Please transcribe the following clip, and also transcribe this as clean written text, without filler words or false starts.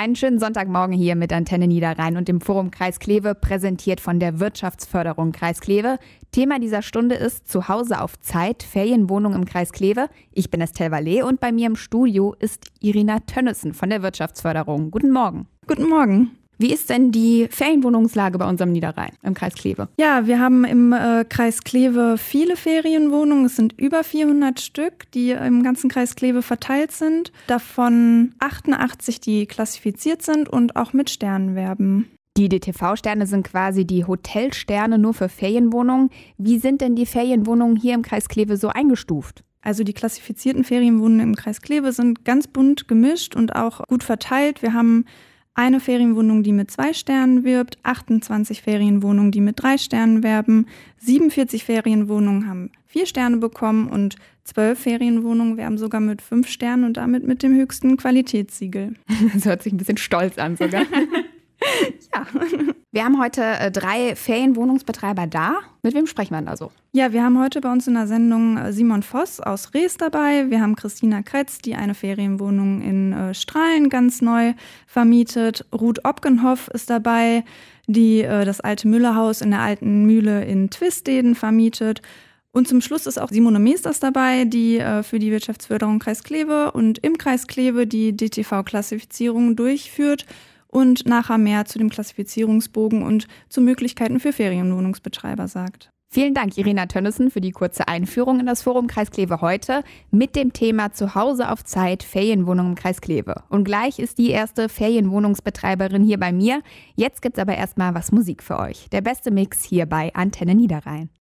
Einen schönen Sonntagmorgen hier mit Antenne Niederrhein und dem Forum Kreis Kleve, präsentiert von der Wirtschaftsförderung Kreis Kleve. Thema dieser Stunde ist Zuhause auf Zeit, Ferienwohnung im Kreis Kleve. Ich bin Estelle Vallet und bei mir im Studio ist Irina Tönnissen von der Wirtschaftsförderung. Guten Morgen. Guten Morgen. Wie ist denn die Ferienwohnungslage bei unserem Niederrhein im Kreis Kleve? Ja, wir haben im Kreis Kleve viele Ferienwohnungen. Es sind über 400 Stück, die im ganzen Kreis Kleve verteilt sind. Davon 88, die klassifiziert sind und auch mit Sternen werben. Die DTV-Sterne sind quasi die Hotelsterne nur für Ferienwohnungen. Wie sind denn die Ferienwohnungen hier im Kreis Kleve so eingestuft? Also die klassifizierten Ferienwohnungen im Kreis Kleve sind ganz bunt gemischt und auch gut verteilt. Wir haben eine Ferienwohnung, die mit 2 Sternen wirbt, 28 Ferienwohnungen, die mit 3 Sternen werben, 47 Ferienwohnungen haben 4 Sterne bekommen und 12 Ferienwohnungen werben sogar mit 5 Sternen und damit mit dem höchsten Qualitätssiegel. Das hört sich ein bisschen stolz an sogar. Ja. Wir haben heute 3 Ferienwohnungsbetreiber da. Mit wem sprechen wir denn da so? Ja, wir haben heute bei uns in der Sendung Simon Voss aus Rees dabei. Wir haben Christina Kretz, die eine Ferienwohnung in Strahlen ganz neu vermietet. Ruth Opgenhoff ist dabei, die das alte Müllerhaus in der alten Mühle in Twisteden vermietet. Und zum Schluss ist auch Simone Meesters dabei, die für die Wirtschaftsförderung Kreis Kleve und im Kreis Kleve die DTV-Klassifizierung durchführt. Und nachher mehr zu dem Klassifizierungsbogen und zu Möglichkeiten für Ferienwohnungsbetreiber sagt. Vielen Dank, Irina Tönnissen, für die kurze Einführung in das Forum Kreis Kleve heute mit dem Thema Zuhause auf Zeit, Ferienwohnung im Kreis Kleve. Und gleich ist die erste Ferienwohnungsbetreiberin hier bei mir. Jetzt gibt's aber erstmal was Musik für euch. Der beste Mix hier bei Antenne Niederrhein.